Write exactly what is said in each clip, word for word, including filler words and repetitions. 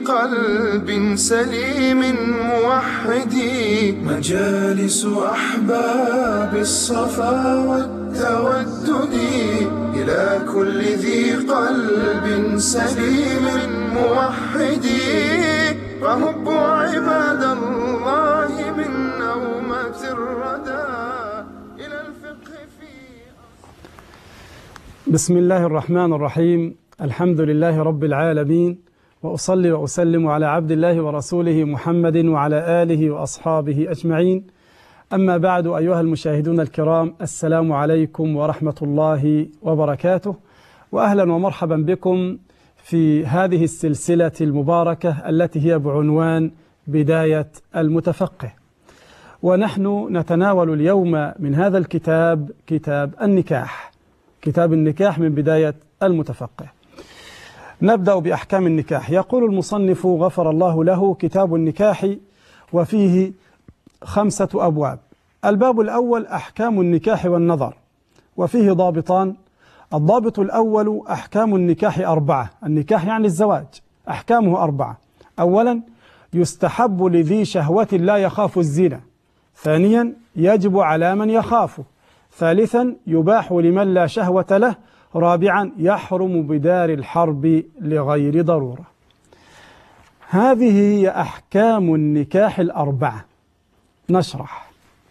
قلب سليم موحد، مجالس أحباب الصفا والتودد، إلى كل ذي قلب سليم موحد. فهبوا عباد الله من نومة الردى إلى الفقه في. بسم الله الرحمن الرحيم. الحمد لله رب العالمين، وأصلي وأسلم على عبد الله ورسوله محمد وعلى آله وأصحابه أجمعين. أما بعد، أيها المشاهدون الكرام، السلام عليكم ورحمة الله وبركاته، وأهلا ومرحبا بكم في هذه السلسلة المباركة التي هي بعنوان بداية المتفقه. ونحن نتناول اليوم من هذا الكتاب كتاب النكاح، كتاب النكاح من بداية المتفقه. نبدأ بأحكام النكاح. يقول المصنف غفر الله له: كتاب النكاح وفيه خمسة أبواب. الباب الأول أحكام النكاح والنظر، وفيه ضابطان. الضابط الأول أحكام النكاح أربعة. النكاح يعني الزواج، أحكامه أربعة. أولا، يستحب لذي شهوة لا يخاف الزنا. ثانيا، يجب على من يخافه. ثالثا، يباح لمن لا شهوة له. رابعا، يحرم بدار الحرب لغير ضرورة. هذه هي أحكام النكاح الأربعة. نشرح.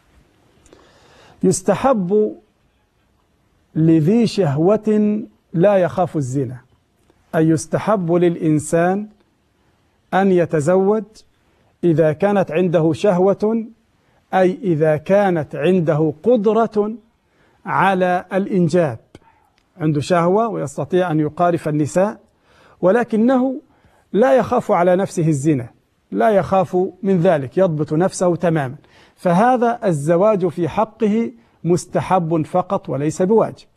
يستحب لذي شهوة لا يخاف الزنا، أي يستحب للإنسان أن يتزوج إذا كانت عنده شهوة، أي إذا كانت عنده قدرة على الإنجاب، عنده شهوة ويستطيع أن يقارف النساء، ولكنه لا يخاف على نفسه الزنا، لا يخاف من ذلك، يضبط نفسه تماما، فهذا الزواج في حقه مستحب فقط وليس بواجب.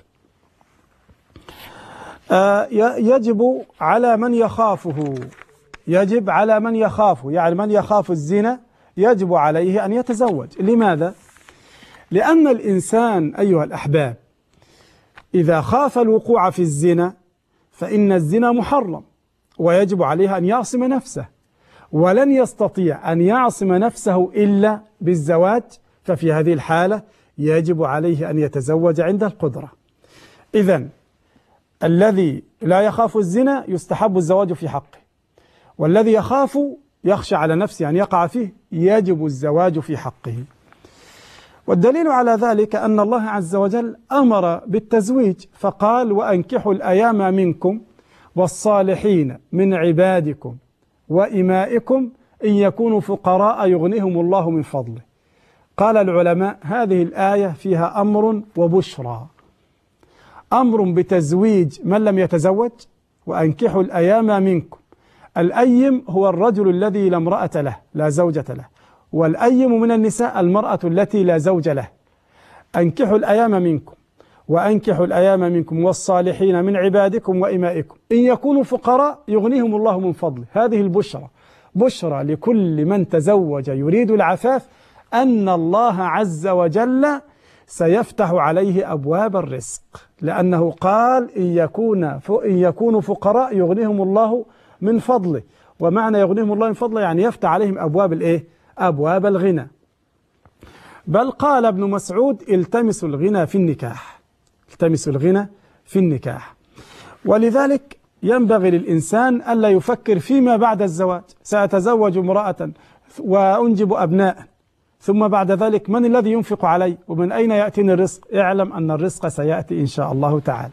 آه يجب على من يخافه، يجب على من يخافه، يعني من يخاف الزنا يجب عليه أن يتزوج. لماذا؟ لأن الإنسان أيها الأحباب إذا خاف الوقوع في الزنا فإن الزنا محرم، ويجب عليه أن يعصم نفسه، ولن يستطيع أن يعصم نفسه إلا بالزواج، ففي هذه الحالة يجب عليه أن يتزوج عند القدرة. إذن الذي لا يخاف الزنا يستحب الزواج في حقه، والذي يخاف يخشى على نفسه أن يقع فيه يجب الزواج في حقه. والدليل على ذلك أن الله عز وجل أمر بالتزويج، فقال: وأنكحوا الأيام منكم والصالحين من عبادكم وإمائكم إن يكونوا فقراء يغنيهم الله من فضله. قال العلماء: هذه الآية فيها أمر وبشرى. أمر بتزويج من لم يتزوج، وأنكحوا الأيام منكم. الأيم هو الرجل الذي لا امرأة له، لا زوجة له، والأيم من النساء المرأة التي لا زوج له. أنكحوا الأيام منكم وأنكحوا الأيام منكم والصالحين من عبادكم وإمائكم إن يكونوا فقراء يغنيهم الله من فضله. هذه البشرى، بشرى لكل من تزوج يريد العفاف، أن الله عز وجل سيفتح عليه أبواب الرزق، لأنه قال: إن يكون إن يكونوا فقراء يغنيهم الله من فضله. ومعنى يغنيهم الله من فضله يعني يفتح عليهم أبواب الإيه؟ أبواب الغنى. بل قال ابن مسعود: التمسوا الغنى في النكاح، التمسوا الغنى في النكاح. ولذلك ينبغي للإنسان ألا يفكر فيما بعد الزواج، سأتزوج امرأة وأنجب أبناء، ثم بعد ذلك من الذي ينفق علي ومن أين يأتيني الرزق؟ اعلم أن الرزق سيأتي إن شاء الله تعالى.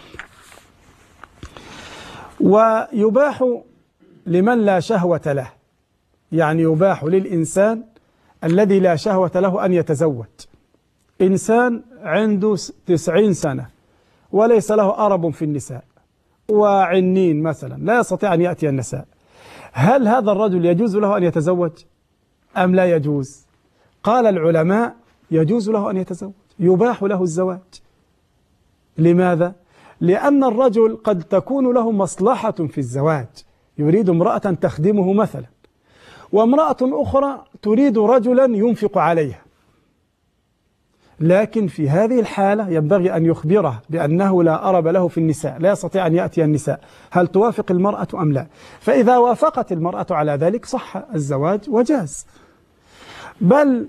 ويباح لمن لا شهوة له، يعني يباح للإنسان الذي لا شهوة له أن يتزوج. إنسان عنده تسعين سنة وليس له أرب في النساء وعنين مثلا، لا يستطيع أن يأتي النساء، هل هذا الرجل يجوز له أن يتزوج أم لا يجوز؟ قال العلماء: يجوز له أن يتزوج، يباح له الزواج. لماذا؟ لأن الرجل قد تكون له مصلحة في الزواج، يريد امرأة تخدمه مثلا، وامرأة أخرى تريد رجلا ينفق عليها، لكن في هذه الحالة ينبغي أن يخبره بأنه لا أرب له في النساء، لا يستطيع أن يأتي النساء، هل توافق المرأة أم لا؟ فإذا وافقت المرأة على ذلك صح الزواج وجاز. بل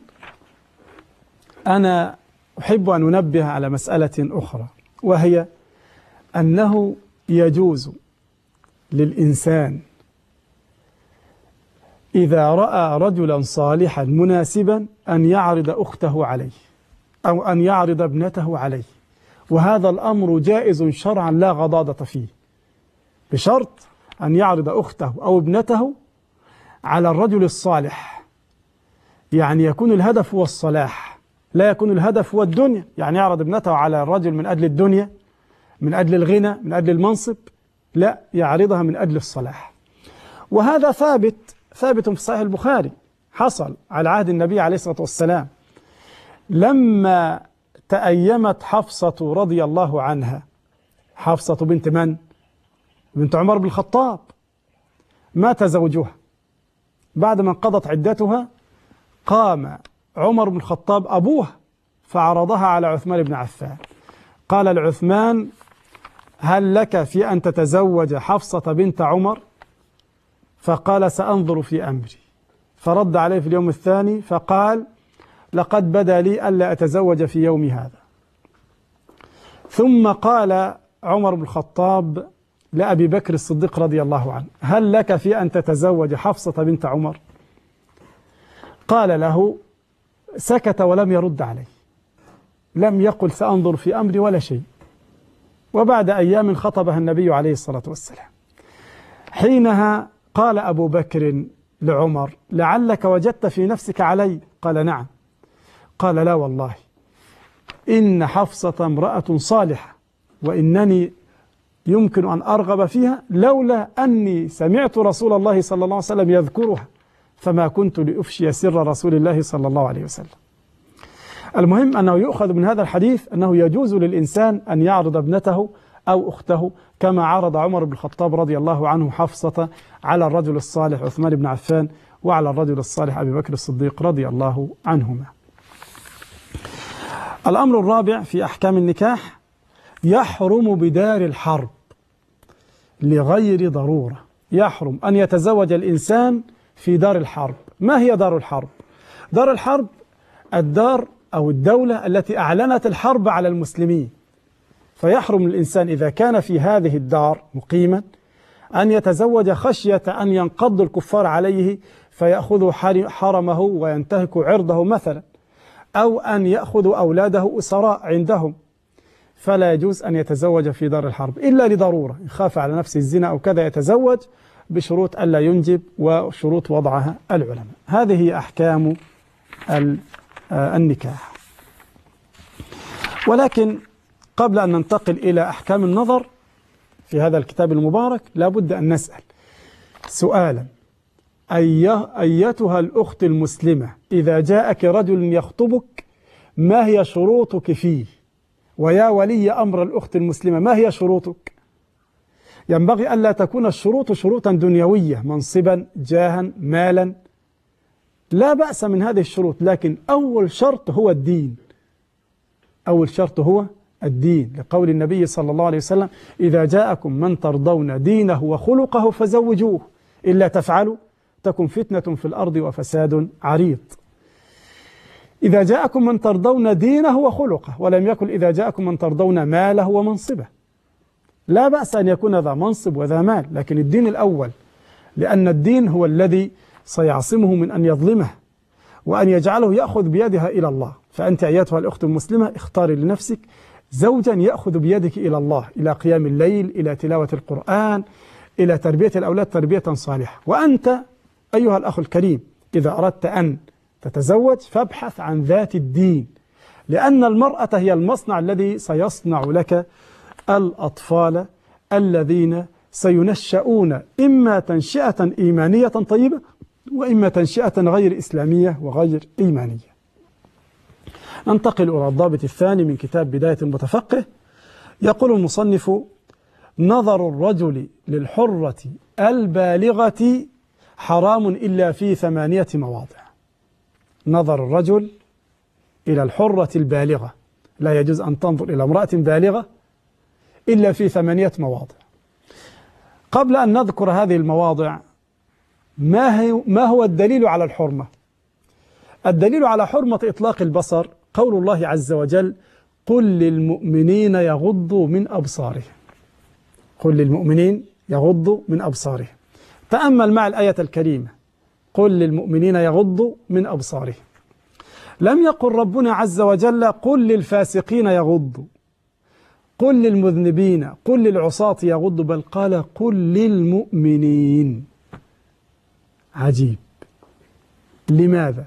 أنا أحب أن أنبه على مسألة أخرى، وهي أنه يجوز للإنسان إذا رأى رجلا صالحا مناسبا أن يعرض أخته عليه أو أن يعرض ابنته عليه، وهذا الأمر جائز شرعا لا غضاضة فيه، بشرط أن يعرض أخته أو ابنته على الرجل الصالح، يعني يكون الهدف هو الصلاح، لا يكون الهدف هو الدنيا، يعني يعرض ابنته على الرجل من أجل الدنيا، من أجل الغنى، من أجل المنصب، لا، يعرضها من أجل الصلاح. وهذا ثابت ثابت في صحيح البخاري، حصل على عهد النبي عليه الصلاة والسلام لما تأيمت حفصة رضي الله عنها. حفصة بنت من؟ بنت عمر بن الخطاب. مات زوجها، بعد ما انقضت عدتها قام عمر بن الخطاب أبوها فعرضها على عثمان بن عفان، قال لعثمان: هل لك في أن تتزوج حفصة بنت عمر؟ فقال: سأنظر في أمري. فرد عليه في اليوم الثاني فقال: لقد بدا لي ألا أتزوج في يوم هذا. ثم قال عمر بن الخطاب لأبي بكر الصديق رضي الله عنه: هل لك في أن تتزوج حفصة بنت عمر؟ قال له، سكت ولم يرد عليه، لم يقل سأنظر في أمري ولا شيء. وبعد أيام خطبها النبي عليه الصلاة والسلام. حينها قال أبو بكر لعمر: لعلك وجدت في نفسك علي؟ قال: نعم. قال: لا والله، إن حفصة امرأة صالحة، وإنني يمكن أن أرغب فيها لولا أني سمعت رسول الله صلى الله عليه وسلم يذكرها، فما كنت لأفشي سر رسول الله صلى الله عليه وسلم. المهم أنه يؤخذ من هذا الحديث أنه يجوز للإنسان أن يعرض ابنته أو أخته، كما عرض عمر بن الخطاب رضي الله عنه حفصة على الرجل الصالح عثمان بن عفان، وعلى الرجل الصالح أبي بكر الصديق رضي الله عنهما. الأمر الرابع في أحكام النكاح: يحرم بدار الحرب لغير ضرورة. يحرم أن يتزوج الإنسان في دار الحرب. ما هي دار الحرب؟ دار الحرب الدار أو الدولة التي أعلنت الحرب على المسلمين، فيحرم الإنسان إذا كان في هذه الدار مقيما أن يتزوج خشية أن ينقض الكفار عليه فيأخذوا حرمه وينتهكوا عرضه مثلا، أو أن يأخذوا أولاده أسراء عندهم، فلا يجوز أن يتزوج في دار الحرب إلا لضرورة، إن خاف على نفسه الزنا أو كذا يتزوج بشروط ألا ينجب وشروط وضعها العلماء. هذه هي أحكام النكاح. ولكن قبل أن ننتقل إلى أحكام النظر في هذا الكتاب المبارك لابد أن نسأل سؤالا: أيتها الأخت المسلمة، إذا جاءك رجل يخطبك ما هي شروطك فيه؟ ويا ولي أمر الأخت المسلمة، ما هي شروطك؟ ينبغي ألا تكون الشروط شروطا دنيوية، منصبا، جاها، مالا، لا بأس من هذه الشروط، لكن أول شرط هو الدين. أول شرط هو الدين، لقول النبي صلى الله عليه وسلم: إذا جاءكم من ترضون دينه وخلقه فزوجوه، إلا تفعلوا تكن فتنة في الأرض وفساد عريض. إذا جاءكم من ترضون دينه وخلقه، ولم يكن إذا جاءكم من ترضون ماله ومنصبه. لا بأس أن يكون ذا منصب وذا مال، لكن الدين الأول، لأن الدين هو الذي سيعصمه من أن يظلمه وأن يجعله يأخذ بيدها إلى الله. فأنت أيتها الأخت المسلمة اختاري لنفسك زوجا يأخذ بيدك إلى الله، إلى قيام الليل، إلى تلاوة القرآن، إلى تربية الأولاد تربية صالحة. وأنت أيها الأخ الكريم إذا أردت أن تتزوج فابحث عن ذات الدين، لأن المرأة هي المصنع الذي سيصنع لك الأطفال الذين سينشؤون إما تنشئة إيمانية طيبة وإما تنشئة غير إسلامية وغير إيمانية. ننتقل إلى الضابط الثاني من كتاب بداية المتفقه. يقول المصنف: نظر الرجل للحرة البالغة حرام إلا في ثمانية مواضع. نظر الرجل إلى الحرة البالغة، لا يجوز أن تنظر إلى امرأة بالغة إلا في ثمانية مواضع. قبل أن نذكر هذه المواضع، ما هو, ما هو الدليل على الحرمة؟ الدليل على حرمة إطلاق البصر قول الله عز وجل: قل للمؤمنين يغضوا من أبصارهم. قل للمؤمنين يغضوا من أبصارهم. تأمل مع الآية الكريمة: قل للمؤمنين يغضوا من أبصارهم. لم يقل ربنا عز وجل: قل للفاسقين يغضوا، قل للمذنبين، قل للعصاة يغضوا، بل قال: قل للمؤمنين. عجيب. لماذا؟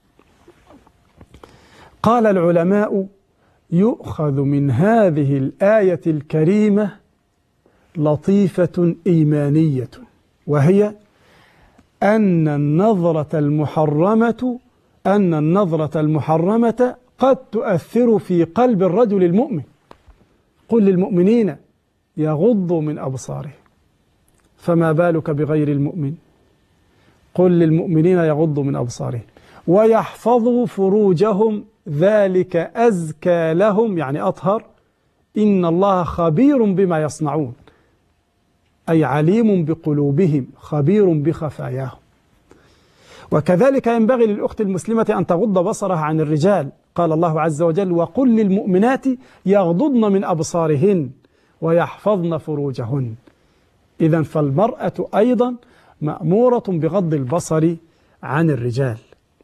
قال العلماء: يؤخذ من هذه الآية الكريمة لطيفة إيمانية، وهي أن النظرة المحرمة أن النظرة المحرمة قد تؤثر في قلب الرجل المؤمن. قل للمؤمنين يغضوا من أبصارهم، فما بالك بغير المؤمن؟ قل للمؤمنين يغضوا من أبصارهم ويحفظوا فروجهم ذلك أزكى لهم، يعني أطهر، إن الله خبير بما يصنعون، أي عليم بقلوبهم خبير بخفاياهم. وكذلك ينبغي للأخت المسلمة أن تغض بصرها عن الرجال. قال الله عز وجل: وقل للمؤمنات يغضضن من أبصارهن ويحفظن فروجهن. إذن فالمرأة أيضا مأمورة بغض البصر عن الرجال.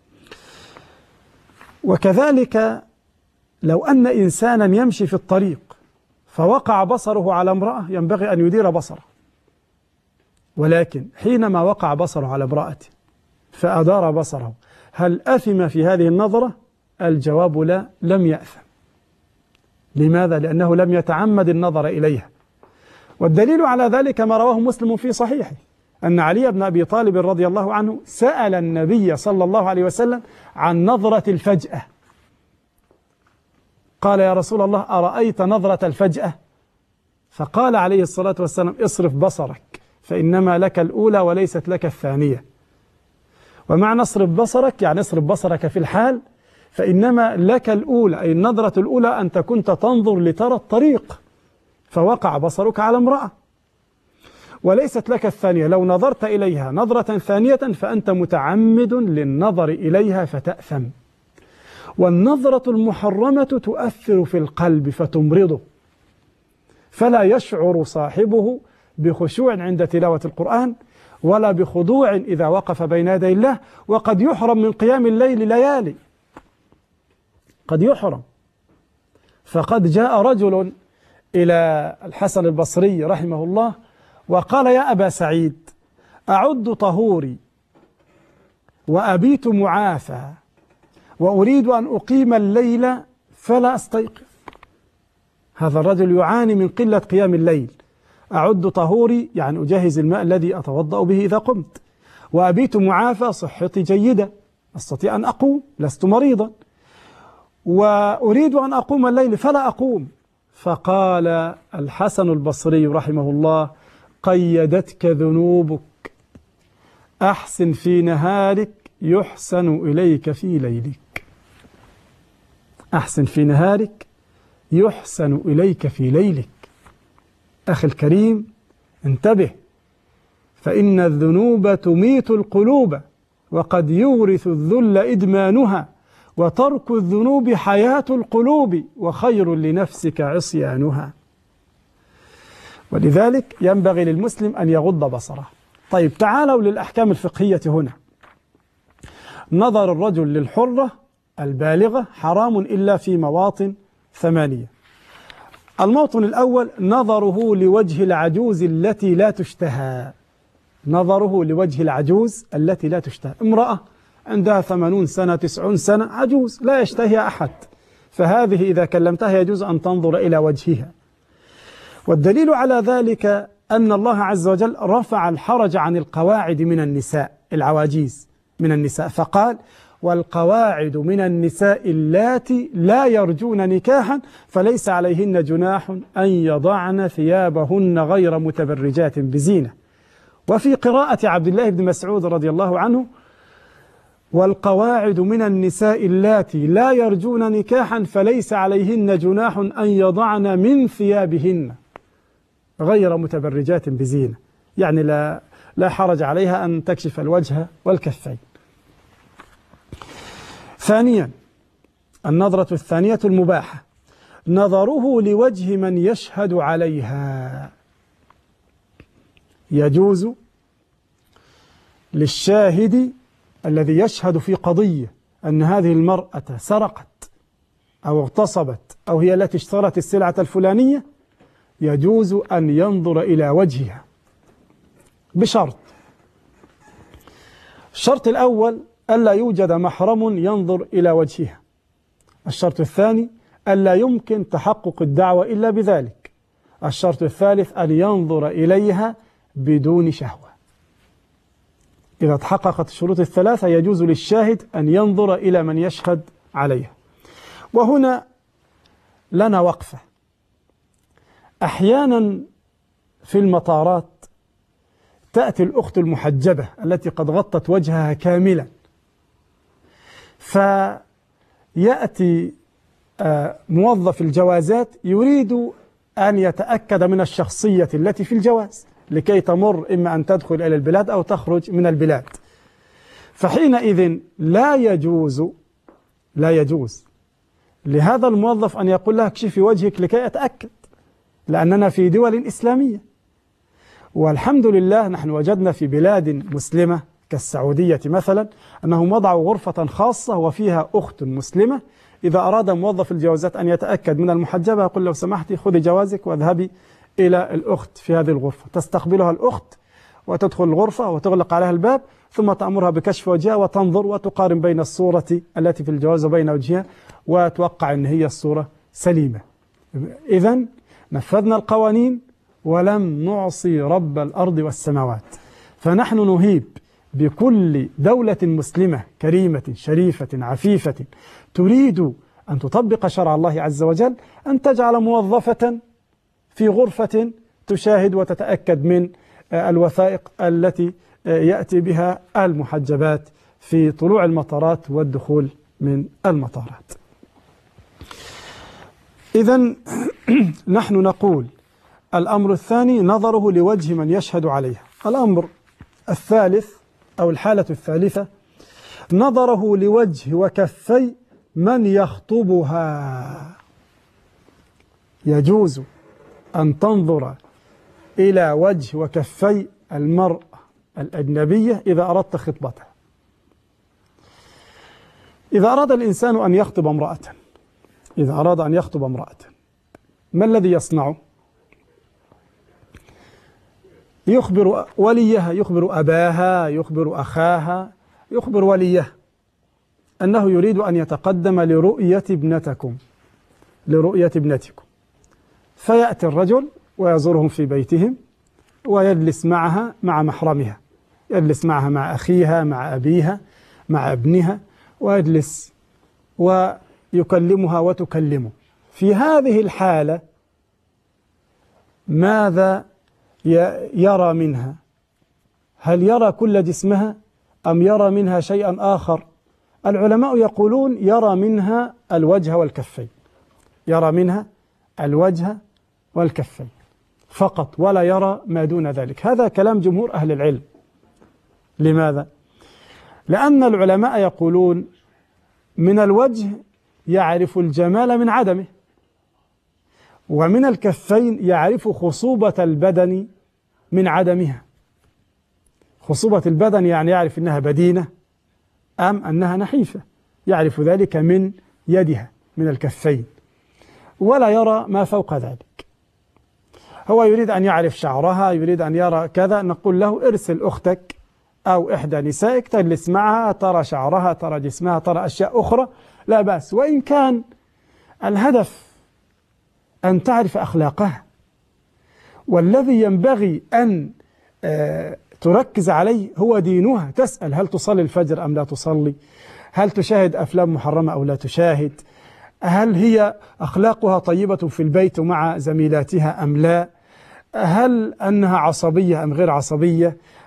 وكذلك لو أن إنسانا يمشي في الطريق فوقع بصره على امرأة ينبغي أن يدير بصره، ولكن حينما وقع بصره على امرأة فأدار بصره، هل أثم في هذه النظرة؟ الجواب لا، لم يأثم. لماذا؟ لأنه لم يتعمد النظر إليها. والدليل على ذلك ما رواه مسلم في صحيحه أن علي بن أبي طالب رضي الله عنه سأل النبي صلى الله عليه وسلم عن نظرة الفجأة. قال: يا رسول الله، أرأيت نظرة الفجأة؟ فقال عليه الصلاة والسلام: اصرف بصرك فإنما لك الأولى وليست لك الثانية. ومعنى اصرف بصرك يعني اصرف بصرك في الحال، فإنما لك الأولى، أي النظرة الأولى أنت كنت تنظر لترى الطريق فوقع بصرك على امرأة، وليست لك الثانية. لو نظرت إليها نظرة ثانية فأنت متعمد للنظر إليها فتأثم. والنظرة المحرمة تؤثر في القلب فتمرضه، فلا يشعر صاحبه بخشوع عند تلاوة القرآن ولا بخضوع إذا وقف بين يدي الله، وقد يحرم من قيام الليل ليالي، قد يحرم. فقد جاء رجل إلى الحسن البصري رحمه الله وقال: يا أبا سعيد، أعد طهوري وأبيت معافى وأريد أن أقيم الليل فلا أستيقظ. هذا الرجل يعاني من قلة قيام الليل. أعد طهوري يعني أجهز الماء الذي أتوضأ به إذا قمت، وأبيت معافى صحتي جيدة أستطيع أن أقوم، لست مريضا، وأريد أن أقوم الليل فلا أقوم. فقال الحسن البصري رحمه الله: قيدتك ذنوبك، أحسن في نهارك يحسن إليك في ليلك. أحسن في نهارك يحسن إليك في ليلك. أخي الكريم، انتبه، فإن الذنوب تميت القلوب، وقد يورث الذل إدمانها، وترك الذنوب حياة القلوب، وخير لنفسك عصيانها. ولذلك ينبغي للمسلم أن يغض بصره. طيب، تعالوا للأحكام الفقهية هنا. نظر الرجل للحرة البالغة حرام إلا في مواطن ثمانية. الموطن الأول: نظره لوجه العجوز التي لا تشتهى. نظره لوجه العجوز التي لا تشتهى، امرأة عندها ثمانون سنة تسعون سنة، عجوز لا يشتهي أحد، فهذه إذا كلمتها يجوز أن تنظر إلى وجهها. والدليل على ذلك أن الله عز وجل رفع الحرج عن القواعد من النساء، العواجيز من النساء، فقال: والقواعد من النساء اللاتي لا يرجون نكاحا فليس عليهن جناح أن يضعن ثيابهن غير متبرجات بزينة. وفي قراءة عبد الله بن مسعود رضي الله عنه: والقواعد من النساء اللاتي لا يرجون نكاحا فليس عليهن جناح أن يضعن من ثيابهن غير متبرجات بزينة، يعني لا لا حرج عليها أن تكشف الوجه والكفين. ثانيا، النظرة الثانية المباحة، نظره لوجه من يشهد عليها. يجوز للشاهد الذي يشهد في قضية أن هذه المرأة سرقت أو اغتصبت أو هي التي اشترت السلعة الفلانية، يجوز أن ينظر إلى وجهها بشرط. الشرط الأول ألا يوجد محرم ينظر إلى وجهها. الشرط الثاني ألا يمكن تحقق الدعوة إلا بذلك. الشرط الثالث أن ينظر إليها بدون شهوة. إذا تحققت الشروط الثلاثة يجوز للشاهد أن ينظر إلى من يشهد عليها. وهنا لنا وقفة. أحيانا في المطارات تأتي الأخت المحجبة التي قد غطت وجهها كاملا، فيأتي موظف الجوازات يريد أن يتأكد من الشخصية التي في الجواز لكي تمر إما أن تدخل إلى البلاد أو تخرج من البلاد. فحينئذ لا يجوز لا يجوز لهذا الموظف أن يقول لها اكشفي وجهك لكي أتأكد، لأننا في دول إسلامية، والحمد لله نحن وجدنا في بلاد مسلمة كالسعودية مثلا أنهم وضعوا غرفة خاصة وفيها أخت مسلمة. إذا أراد موظف الجوازات أن يتأكد من المحجبة يقول لو سمحتي خذي جوازك واذهبي إلى الأخت في هذه الغرفة. تستقبلها الأخت وتدخل الغرفة وتغلق عليها الباب، ثم تأمرها بكشف وجهها وتنظر وتقارن بين الصورة التي في الجواز وبين وجهها وتوقع أن هي الصورة سليمة. إذن نفذنا القوانين ولم نعصي رب الأرض والسماوات. فنحن نهيب بكل دولة مسلمة كريمة شريفة عفيفة تريد أن تطبق شرع الله عز وجل أن تجعل موظفة في غرفة تشاهد وتتأكد من الوثائق التي يأتي بها المحجبات في طلوع المطارات والدخول من المطارات. إذن نحن نقول الأمر الثاني نظره لوجه من يشهد عليها. الأمر الثالث أو الحالة الثالثة نظره لوجه وكفي من يخطبها. يجوز أن تنظر إلى وجه وكفي المرأة الأجنبية إذا أردت خطبتها. إذا أراد الإنسان أن يخطب امرأة إذا أراد أن يخطب امرأة ما الذي يصنعه؟ يخبر وليها، يخبر أباها، يخبر أخاها، يخبر وليها أنه يريد أن يتقدم لرؤية ابنتكم لرؤية ابنتكم. فيأتي الرجل ويزورهم في بيتهم ويجلس معها مع محرمها، يجلس معها مع أخيها مع أبيها مع ابنها، ويجلس ويكلمها وتكلمه. في هذه الحالة ماذا يرى منها؟ هل يرى كل جسمها أم يرى منها شيئا آخر؟ العلماء يقولون يرى منها الوجه والكفين يرى منها الوجه والكفين فقط، ولا يرى ما دون ذلك. هذا كلام جمهور أهل العلم. لماذا؟ لأن العلماء يقولون من الوجه يعرف الجمال من عدمه، ومن الكفين يعرف خصوبة البدن من عدمها. خصوبة البدن يعني يعرف أنها بدينة أم أنها نحيفة، يعرف ذلك من يدها من الكفين، ولا يرى ما فوق ذلك. هو يريد أن يعرف شعرها، يريد أن يرى كذا، نقول له ارسل أختك أو إحدى نسائك تجلس معها ترى شعرها ترى جسمها ترى أشياء أخرى، لا بأس. وإن كان الهدف أن تعرف أخلاقها، والذي ينبغي أن تركز عليه هو دينها. تسأل هل تصلي الفجر أم لا تصلي، هل تشاهد أفلام محرمة أو لا تشاهد، هل هي أخلاقها طيبة في البيت مع زميلاتها أم لا، هل أنها عصبية أم غير عصبية،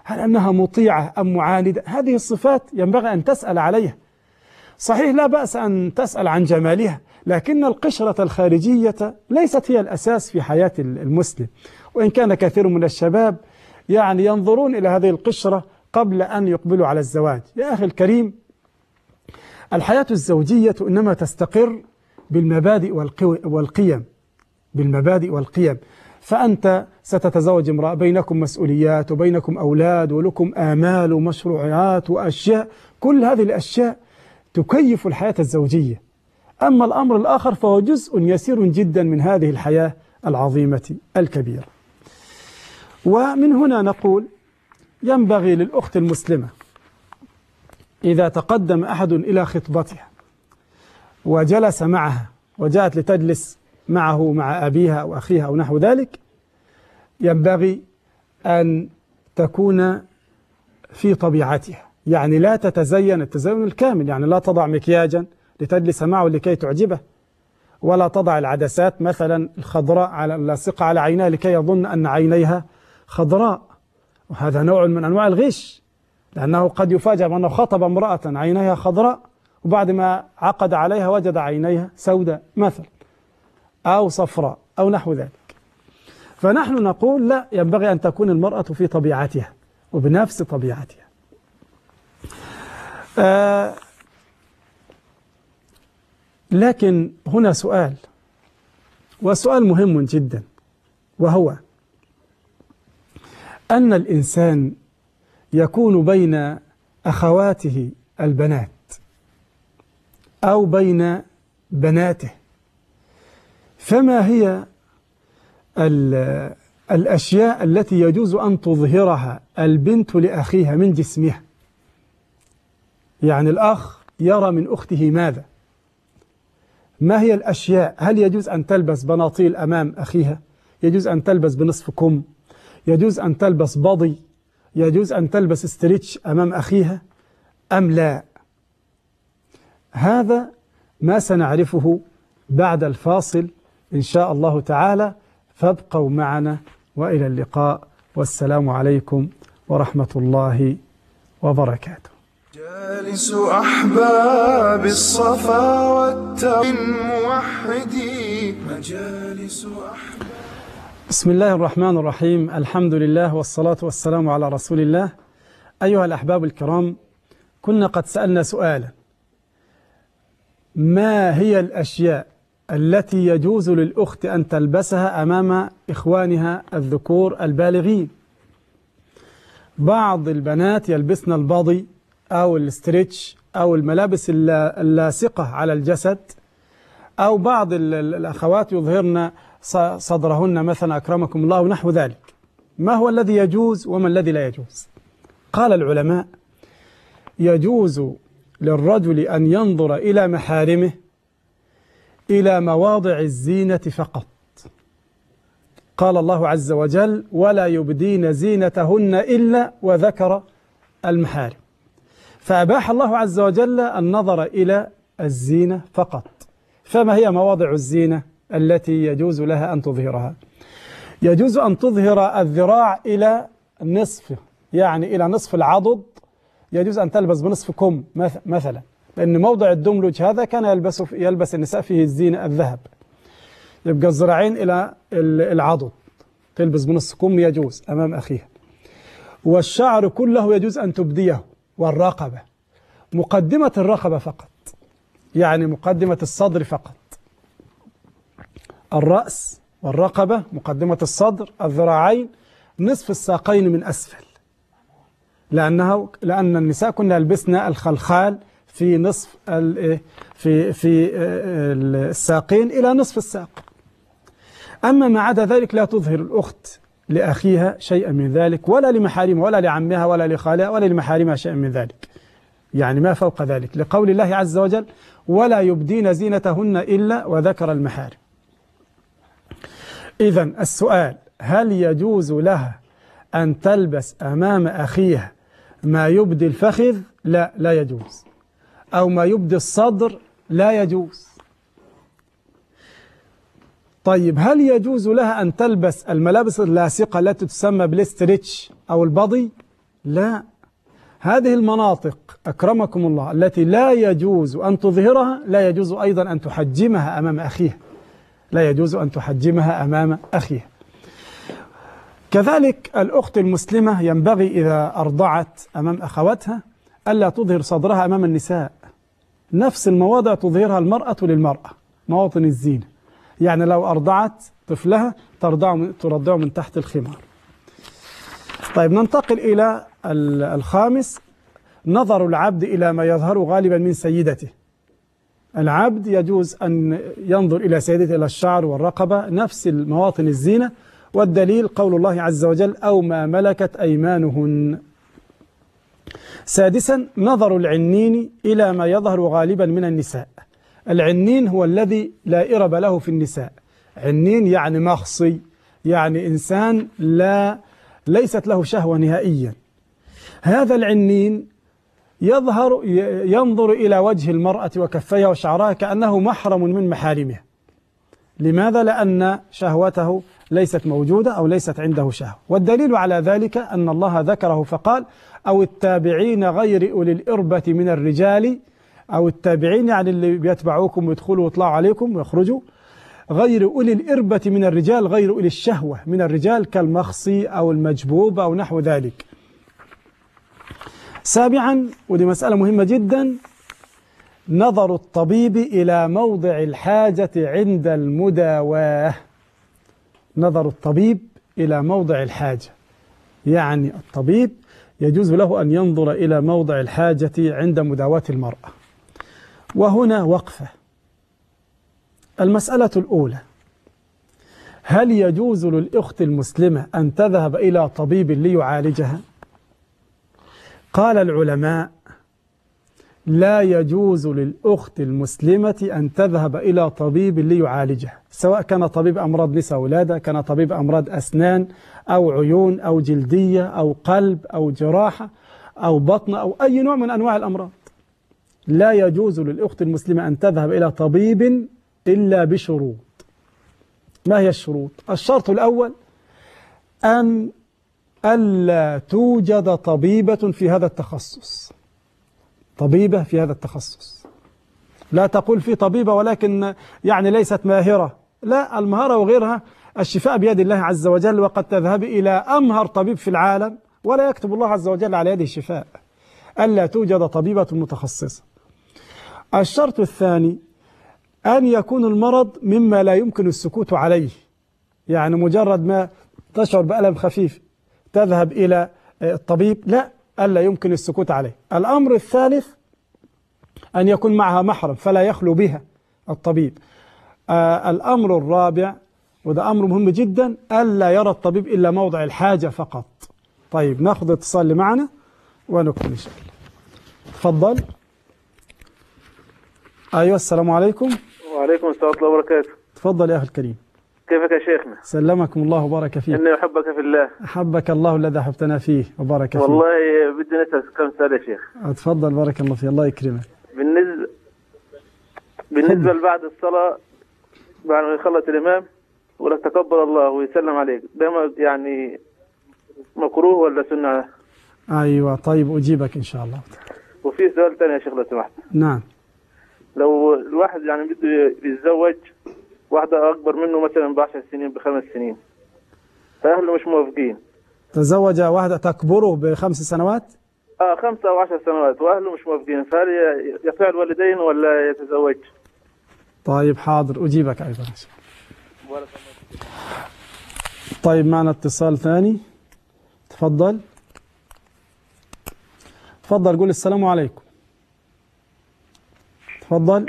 هل أنها مطيعة أم معاندة؟ هذه الصفات ينبغي أن تسأل عليها. صحيح لا بأس أن تسأل عن جمالها، لكن القشرة الخارجية ليست هي الأساس في حياة المسلم، وإن كان كثير من الشباب يعني ينظرون إلى هذه القشرة قبل أن يقبلوا على الزواج. يا أخي الكريم، الحياة الزوجية إنما تستقر بالمبادئ والقيم، بالمبادئ والقيم. فأنت ستتزوج امرأة، بينكم مسؤوليات وبينكم أولاد ولكم آمال ومشروعات وأشياء، كل هذه الأشياء تكيف الحياة الزوجية. أما الأمر الآخر فهو جزء يسير جدا من هذه الحياة العظيمة الكبيرة. ومن هنا نقول ينبغي للأخت المسلمة إذا تقدم أحد إلى خطبتها وجلس معها وجاءت لتجلس معه مع أبيها أو أخيها أو نحو ذلك، ينبغي أن تكون في طبيعتها، يعني لا تتزين التزين الكامل، يعني لا تضع مكياجا لتجلس معه لكي تعجبه، ولا تضع العدسات مثلا الخضراء على اللاصقة على عينها لكي يظن أن عينيها خضراء، وهذا نوع من أنواع الغش، لأنه قد يفاجأ بأنه خطب امرأة عينيها خضراء وبعد ما عقد عليها وجد عينيها سوداء مثلا أو صفراء أو نحو ذلك. فنحن نقول لا، ينبغي أن تكون المرأة في طبيعتها وبنفس طبيعتها. آه لكن هنا سؤال، وسؤال مهم جدا، وهو أن الإنسان يكون بين أخواته البنات أو بين بناته، فما هي الأشياء التي يجوز أن تظهرها البنت لأخيها من جسمها؟ يعني الأخ يرى من أخته ماذا؟ ما هي الأشياء؟ هل يجوز أن تلبس بناطيل أمام أخيها؟ يجوز أن تلبس بنصف كم؟ يجوز أن تلبس بضي؟ يجوز أن تلبس استريتش أمام أخيها أم لا؟ هذا ما سنعرفه بعد الفاصل إن شاء الله تعالى، فابقوا معنا وإلى اللقاء، والسلام عليكم ورحمة الله وبركاته. جالس أحباب الصفا والتقين موحدي، مجالس أحباب. بسم الله الرحمن الرحيم، الحمد لله والصلاة والسلام على رسول الله. أيها الأحباب الكرام، كنا قد سألنا سؤالا: ما هي الأشياء التي يجوز للأخت أن تلبسها أمام إخوانها الذكور البالغين؟ بعض البنات يلبسن الباضي أو الاستريتش أو الملابس اللاصقة على الجسد، أو بعض الأخوات يظهرن صدرهن مثلا أكرمكم الله ونحو ذلك. ما هو الذي يجوز وما الذي لا يجوز؟ قال العلماء: يجوز للرجل أن ينظر إلى محارمه إلى مواضع الزينة فقط. قال الله عز وجل: ولا يبدين زينتهن إلا وذكر المحارم. فأباح الله عز وجل النظر إلى الزينة فقط. فما هي مواضع الزينة التي يجوز لها أن تظهرها؟ يجوز أن تظهر الذراع إلى نصف، يعني إلى نصف العضد، يجوز أن تلبس بنصف كم مثلا، لأن موضع الدملج هذا كان يلبس يلبس النساء فيه الزينة الذهب، يبقى الذراعين إلى العضد تلبس بنصف كم يجوز أمام أخيها. والشعر كله يجوز أن تبديه، والرقبة مقدمة الرقبة فقط، يعني مقدمة الصدر فقط، الرأس والرقبة مقدمة الصدر، الذراعين، نصف الساقين من أسفل، لأنه لأن النساء كنا يلبسن الخلخال في نصف في في الساقين إلى نصف الساق. أما ما عدا ذلك لا تظهر الأخت لأخيها شيئا من ذلك، ولا لمحارمها ولا لعمها ولا لخالها ولا لمحارمها شيئا من ذلك، يعني ما فوق ذلك، لقول الله عز وجل: ولا يبدين زينتهن إلا وذكر المحارم. إذن السؤال: هل يجوز لها أن تلبس أمام أخيها ما يبدي الفخذ؟ لا، لا يجوز. أو ما يبدي الصدر؟ لا يجوز. طيب، هل يجوز لها أن تلبس الملابس اللاصقة التي تسمى بالاستريتش أو البضي؟ لا، هذه المناطق أكرمكم الله التي لا يجوز أن تظهرها لا يجوز أيضا أن تحجمها أمام أخيها، لا يجوز أن تحجمها أمام أخيها. كذلك الأخت المسلمة ينبغي إذا أرضعت أمام أخواتها ألا تظهر صدرها أمام النساء، نفس المواضع تظهرها المرأة للمرأة، مواطن الزينة. يعني لو أرضعت طفلها ترضع ترضعه من تحت الخمار. طيب ننتقل إلى الخامس، نظر العبد إلى ما يظهر غالبا من سيدته. العبد يجوز أن ينظر إلى سيدته، إلى الشعر والرقبة، نفس المواطن الزينة، والدليل قول الله عز وجل أو ما ملكت أيمانهن. سادسا نظر العنين إلى ما يظهر غالبا من النساء. العنين هو الذي لا إرب له في النساء، عنين يعني مخصي، يعني إنسان لا ليست له شهوة نهائيا. هذا العنين يظهر ينظر إلى وجه المرأة وكفيها وشعرها كأنه محرم من محارمها. لماذا؟ لأن شهوته ليست موجودة أو ليست عنده شهوة. والدليل على ذلك أن الله ذكره فقال أو التابعين غير أولي الإربة من الرجال، أو التابعين يعني اللي بيتبعوكم ويدخلوا ويطلعوا عليكم ويخرجوا، غير أولي الإربة من الرجال، غير أولي الشهوة من الرجال كالمخصي أو المجبوب أو نحو ذلك. سابعا، ودي مسألة مهمة جدا، نظر الطبيب إلى موضع الحاجة عند المداواة. نظر الطبيب إلى موضع الحاجة، يعني الطبيب يجوز له أن ينظر إلى موضع الحاجة عند مداواة المرأة. وهنا وقفة. المسألة الأولى، هل يجوز للأخت المسلمة أن تذهب إلى طبيب ليعالجها؟ قال العلماء لا يجوز للأخت المسلمة أن تذهب إلى طبيب ليعالجها، سواء كان طبيب أمراض نساء ولادة، كان طبيب أمراض أسنان أو عيون أو جلدية أو قلب أو جراحة أو بطن أو أي نوع من أنواع الأمراض. لا يجوز للأخت المسلمة أن تذهب إلى طبيب إلا بشروط. ما هي الشروط؟ الشرط الأول أن ألا توجد طبيبة في هذا التخصص، طبيبة في هذا التخصص. لا تقول في طبيبة ولكن يعني ليست ماهرة، لا، المهارة وغيرها الشفاء بيد الله عز وجل، وقد تذهب إلى أمهر طبيب في العالم ولا يكتب الله عز وجل على يده الشفاء. ألا توجد طبيبة متخصصة. الشرط الثاني أن يكون المرض مما لا يمكن السكوت عليه، يعني مجرد ما تشعر بألم خفيف تذهب إلى الطبيب، لا، ألا يمكن السكوت عليه. الأمر الثالث أن يكون معها محرم فلا يخلو بها الطبيب. آه الأمر الرابع، وده أمر مهم جدا، ألا يرى الطبيب إلا موضع الحاجة فقط. طيب ناخذ اتصال اللي معنا ونكمل إن شاء الله. تفضل. أيوة السلام عليكم. وعليكم السلام ورحمة الله وبركاته. تفضل يا أخي الكريم. كيفك يا شيخنا؟ سلمكم الله وبارك فيك. إني أحبك في الله. أحبك الله الذي أحبتنا فيه وبارك فيه. والله بدي نسأل كم سؤال يا شيخ. تفضل بارك الله فيك. الله يكرمك. بالنسبة بالنسبة لبعد الصلاة، بعد ما يخلص الإمام ولا تقبل الله ويسلم عليك، ده يعني مكروه ولا سنة؟ أيوة طيب أجيبك إن شاء الله. وفي سؤال ثاني يا شيخ لو سمحت. نعم. لو الواحد يعني بده يتزوج واحدة أكبر منه مثلا بعشر سنين بخمس سنين، فأهله مش موافقين. تزوج واحدة تكبره بخمس سنوات؟ آه خمسة أو عشر سنوات وأهله مش موافقين، فهل يفعل الوالدين ولا يتزوج؟ طيب حاضر أجيبك أيضا. طيب معنا اتصال ثاني. تفضل. تفضل قول السلام عليكم. تفضل.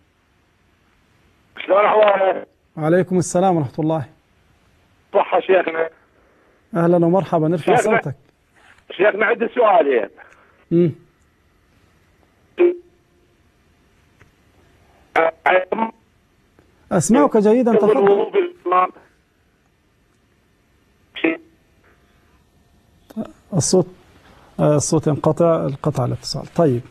شلون احوالك؟ وعليكم السلام ورحمة الله. صحة شيخنا. أهلا ومرحبا، نرفع صوتك. شيخنا عندي سؤالين. امم أسمعك جيدا تفضل. الصوت الصوت انقطع، انقطع الاتصال. طيب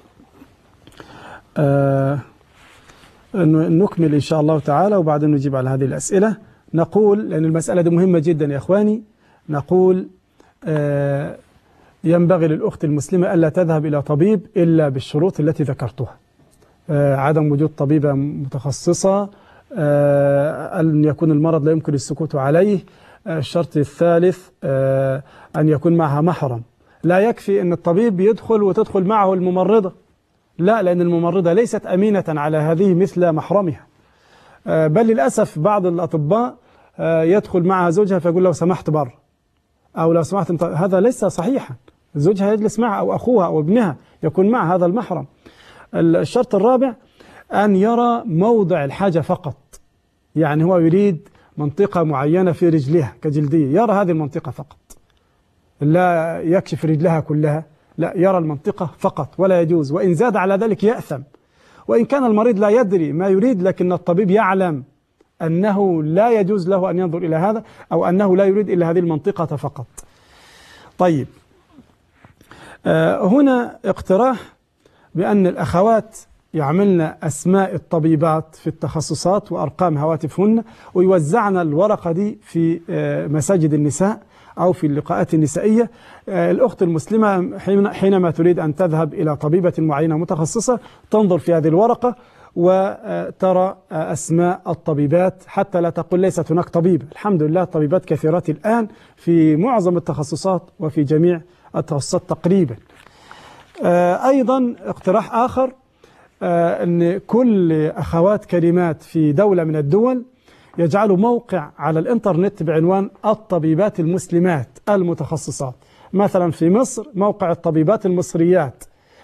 آه نكمل إن شاء الله تعالى وبعدين نجيب على هذه الأسئلة. نقول لأن المسألة دي مهمة جدا يا إخواني، نقول آه ينبغي للأخت المسلمة ألا تذهب إلى طبيب إلا بالشروط التي ذكرتها. آه عدم وجود طبيبة متخصصة، آه أن يكون المرض لا يمكن السكوت عليه. آه الشرط الثالث آه أن يكون معها محرم. لا يكفي أن الطبيب يدخل وتدخل معه الممرضة، لا، لأن الممرضة ليست أمينة على هذه مثل محرمها. آه بل للأسف بعض الأطباء آه يدخل معها زوجها فيقول لو سمحت بر، أو لو سمحت انت، هذا ليس صحيحا. زوجها يجلس معها أو أخوها أو ابنها يكون مع هذا المحرم. الشرط الرابع أن يرى موضع الحاجة فقط، يعني هو يريد منطقة معينة في رجلها كجلدية، يرى هذه المنطقة فقط، لا يكشف رجلها كلها، لا، يرى المنطقة فقط ولا يجوز، وإن زاد على ذلك يأثم. وإن كان المريض لا يدري ما يريد لكن الطبيب يعلم أنه لا يجوز له أن ينظر إلى هذا، أو أنه لا يريد إلا هذه المنطقة فقط. طيب، آه هنا اقتراح بأن الأخوات يعملن أسماء الطبيبات في التخصصات وأرقام هواتفهن، ويوزعن الورقة دي في آه مساجد النساء أو في اللقاءات النسائية. آه الأخت المسلمة حينما تريد أن تذهب إلى طبيبة معينة متخصصة تنظر في هذه الورقة وترى أسماء الطبيبات، حتى لا تقول ليست هناك طبيب. الحمد لله طبيبات كثيرات الآن في معظم التخصصات وفي جميع التخصصات تقريبا. أيضا اقتراح آخر أن كل أخوات كريمات في دولة من الدول يجعلوا موقع على الإنترنت بعنوان الطبيبات المسلمات المتخصصات. مثلا في مصر موقع الطبيبات المصريات،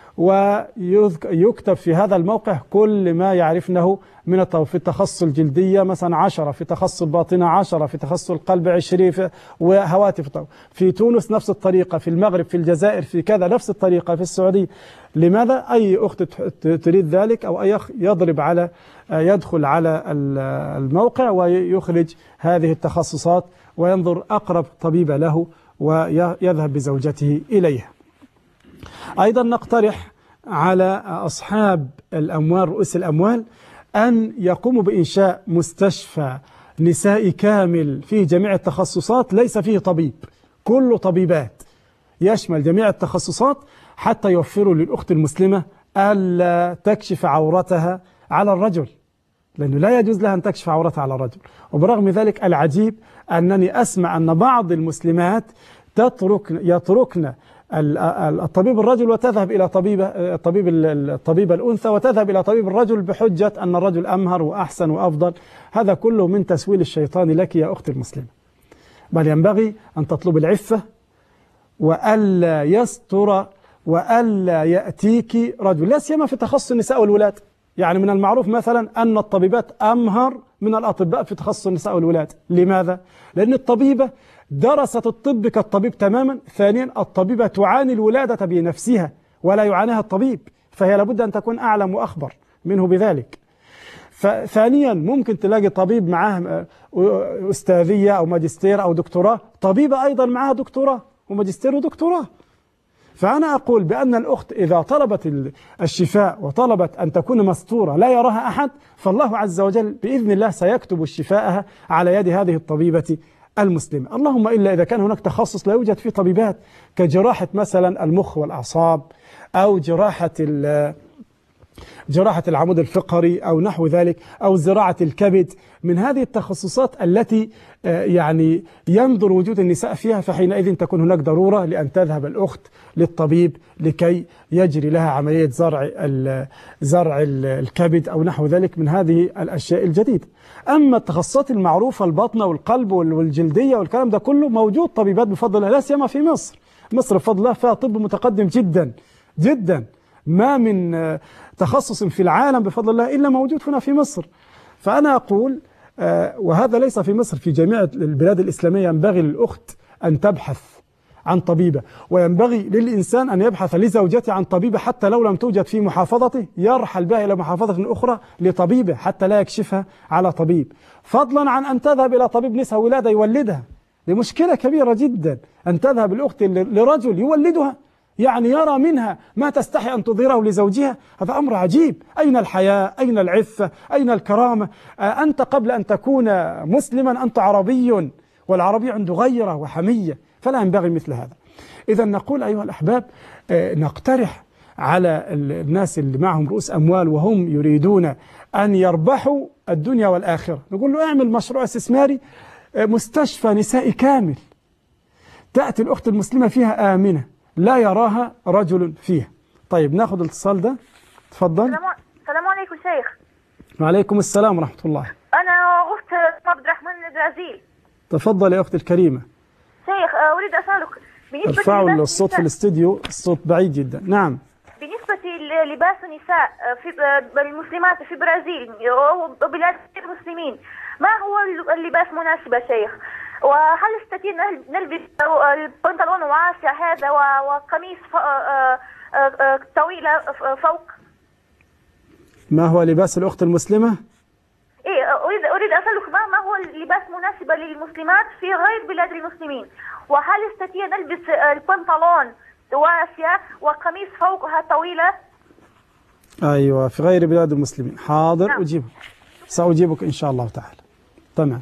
ويكتب في هذا الموقع كل ما يعرفنه من الطب. في التخصص الجلدية مثلا عشرة، في تخصص الباطنة عشرة، في تخصص القلب عشرين، وهواتف طب. في تونس نفس الطريقة، في المغرب، في الجزائر، في كذا نفس الطريقة، في السعودية. لماذا؟ أي أخت تريد ذلك أو أي أخ يضرب على يدخل على الموقع ويخرج هذه التخصصات وينظر أقرب طبيبة له ويذهب بزوجته إليها. أيضا نقترح على أصحاب الأموال، رؤوس الأموال، أن يقوموا بإنشاء مستشفى نسائي كامل فيه جميع التخصصات، ليس فيه طبيب، كله طبيبات، يشمل جميع التخصصات، حتى يوفروا للأخت المسلمة ألا تكشف عورتها على الرجل، لأنه لا يجوز لها أن تكشف عورتها على الرجل. وبرغم ذلك العجيب أنني أسمع أن بعض المسلمات تترك يتركن الطبيب الرجل وتذهب إلى طبيبة الطبيب الطبيبة الأنثى، وتذهب إلى طبيب الرجل بحجة أن الرجل أمهر وأحسن وأفضل. هذا كله من تسويل الشيطان لك يا أختي المسلمة. بل ينبغي أن تطلب العفة، وألا يستر وألا يأتيك رجل، لا سيما في تخصص النساء والولاد. يعني من المعروف مثلا أن الطبيبات أمهر من الأطباء في تخصص النساء والولاد. لماذا؟ لأن الطبيبة درست الطب كالطبيب تماما. ثانيا، الطبيبة تعاني الولادة بنفسها ولا يعانيها الطبيب، فهي لابد أن تكون أعلم وأخبر منه بذلك. ثانيا، ممكن تلاقي طبيب معاه أستاذية أو ماجستير أو دكتوراه، طبيبة أيضا معها دكتوراه وماجستير ودكتوراه. فأنا أقول بأن الأخت إذا طلبت الشفاء وطلبت أن تكون مستورة لا يراها أحد، فالله عز وجل بإذن الله سيكتب شفاءها على يد هذه الطبيبة المسلمة. اللهم إلا إذا كان هناك تخصص لا يوجد فيه طبيبات، كجراحة مثلا المخ والأعصاب، أو جراحة جراحة العمود الفقري أو نحو ذلك، أو زراعة الكبد. من هذه التخصصات التي يعني ينظر وجود النساء فيها، فحينئذ تكون هناك ضرورة لأن تذهب الأخت للطبيب لكي يجري لها عملية زرع زرع الكبد أو نحو ذلك من هذه الأشياء الجديدة. أما التخصصات المعروفة، الباطنة والقلب والجلدية والكلام ده كله، موجود طبيبات بفضل الله، لا سيما في مصر. مصر بفضل الله فيها طب متقدم جدا جدا، ما من تخصص في العالم بفضل الله إلا موجود هنا في مصر. فأنا أقول، وهذا ليس في مصر، في جميع البلاد الإسلامية ينبغي للأخت أن تبحث عن طبيبة، وينبغي للإنسان أن يبحث لزوجته عن طبيبة، حتى لو لم توجد في محافظته يرحل بها إلى محافظة أخرى لطبيبة حتى لا يكشفها على طبيب، فضلا عن أن تذهب إلى طبيب نساء ولادة يولدها. دي مشكلة كبيرة جدا أن تذهب الأخت لرجل يولدها، يعني يرى منها ما تستحي أن تظهره لزوجها. هذا أمر عجيب. أين الحياء؟ أين العفة؟ أين الكرامة؟ أنت قبل أن تكون مسلما أنت عربي، والعربي عنده غيرة وحمية، فلا ينبغي مثل هذا. إذا نقول أيها الأحباب نقترح على الناس اللي معهم رؤوس أموال وهم يريدون أن يربحوا الدنيا والآخرة، نقول له اعمل مشروع استثماري مستشفى نسائي كامل، تأتي الأخت المسلمة فيها آمنة لا يراها رجل فيها. طيب ناخذ الاتصال ده، تفضل. السلام عليكم شيخ. وعليكم السلام ورحمة الله. أنا أخت عبد الرحمن من البرازيل. تفضل يا أختي الكريمة. شيخ أريد أسألك بالنسبة ارفعوا الصوت في الاستديو، الصوت بعيد جدا. نعم. بالنسبة للباس النساء في المسلمات في البرازيل وبلاد المسلمين، ما هو اللباس مناسب يا شيخ؟ وهل نستطيع نلبس البنطلون واسع هذا وقميص طويلة فوق؟ ما هو لباس الأخت المسلمة؟ إيه أريد أريد أسألك ما ما هو اللباس مناسب للمسلمات في غير بلاد المسلمين؟ وهل نستطيع نلبس البنطلون واسع وقميص فوقها طويلة؟ أيوة في غير بلاد المسلمين. حاضر. نعم. أجيبك، سأجيبك إن شاء الله تعالى. تمام.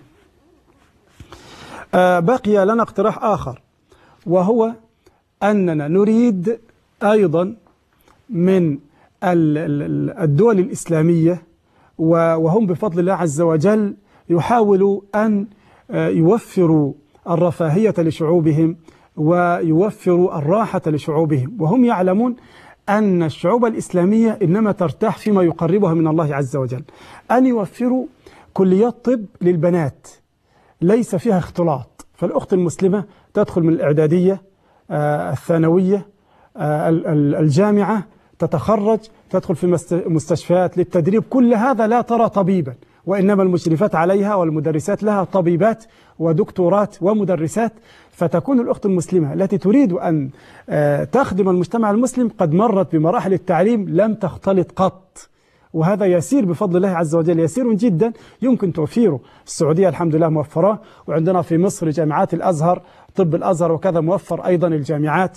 آه بقي لنا اقتراح آخر، وهو أننا نريد أيضا من الدول الإسلامية وهم بفضل الله عز وجل يحاولوا أن يوفروا الرفاهية لشعوبهم ويوفروا الراحة لشعوبهم، وهم يعلمون أن الشعوب الإسلامية إنما ترتاح فيما يقربها من الله عز وجل، أن يوفروا كليات طب للبنات ليس فيها اختلاط، فالأخت المسلمة تدخل من الإعدادية آه الثانوية آه الجامعة، تتخرج تدخل في مستشفيات للتدريب، كل هذا لا ترى طبيبا، وإنما المشرفات عليها والمدرسات لها طبيبات ودكتورات ومدرسات، فتكون الأخت المسلمة التي تريد أن تخدم المجتمع المسلم قد مرت بمراحل التعليم لم تختلط قط، وهذا يسير بفضل الله عز وجل، يسير جدا يمكن توفيره. السعودية الحمد لله موفراه، وعندنا في مصر جامعات الأزهر، طب الأزهر وكذا موفر أيضا الجامعات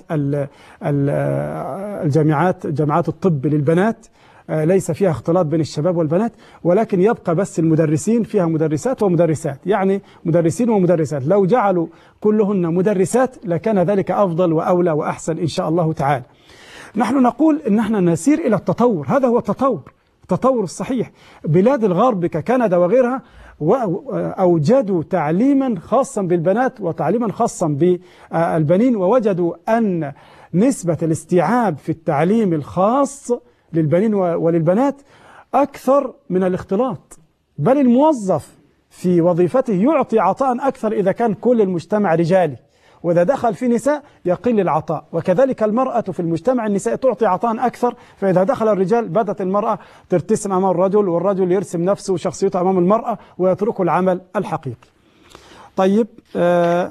الجامعات جامعات الطب للبنات ليس فيها اختلاط بين الشباب والبنات، ولكن يبقى بس المدرسين فيها مدرسات ومدرسات، يعني مدرسين ومدرسات، لو جعلوا كلهن مدرسات لكان ذلك أفضل وأولى وأحسن إن شاء الله تعالى. نحن نقول إن احنا نسير إلى التطور، هذا هو التطور، التطور الصحيح. بلاد الغرب ككندا وغيرها أوجدوا تعليما خاصا بالبنات وتعليما خاصا بالبنين، ووجدوا أن نسبة الاستيعاب في التعليم الخاص للبنين وللبنات أكثر من الاختلاط، بل الموظف في وظيفته يعطي عطاء أكثر إذا كان كل المجتمع رجالي، وإذا دخل في نساء يقل العطاء، وكذلك المرأة في المجتمع النساء تعطي عطاء أكثر، فإذا دخل الرجال بدت المرأة ترتسم أمام الرجل، والرجل يرسم نفسه وشخصيته أمام المرأة ويترك العمل الحقيقي. طيب آه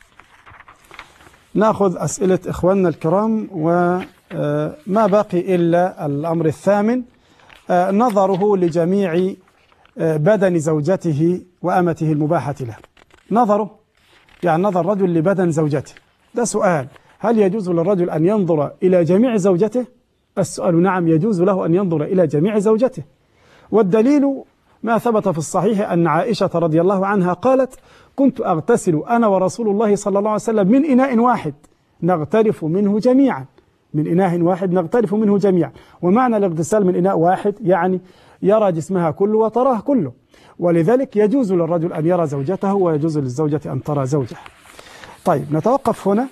نأخذ أسئلة إخواننا الكرام، وما باقي إلا الأمر الثامن، آه نظره لجميع آه بدن زوجته وأمته المباحة له. نظره يعني نظر رجل لبدن زوجته، ده سؤال، هل يجوز للرجل أن ينظر إلى جميع زوجته؟ السؤال نعم، يجوز له أن ينظر إلى جميع زوجته، والدليل ما ثبت في الصحيح أن عائشة رضي الله عنها قالت: كنت أغتسل أنا ورسول الله صلى الله عليه وسلم من إناء واحد نغترف منه جميعا، من إناء واحد نغترف منه جميعا. ومعنى الاغتسال من إناء واحد يعني يرى جسمها كله وتراه كله، ولذلك يجوز للرجل أن يرى زوجته ويجوز للزوجة أن ترى زوجها. طيب نتوقف هنا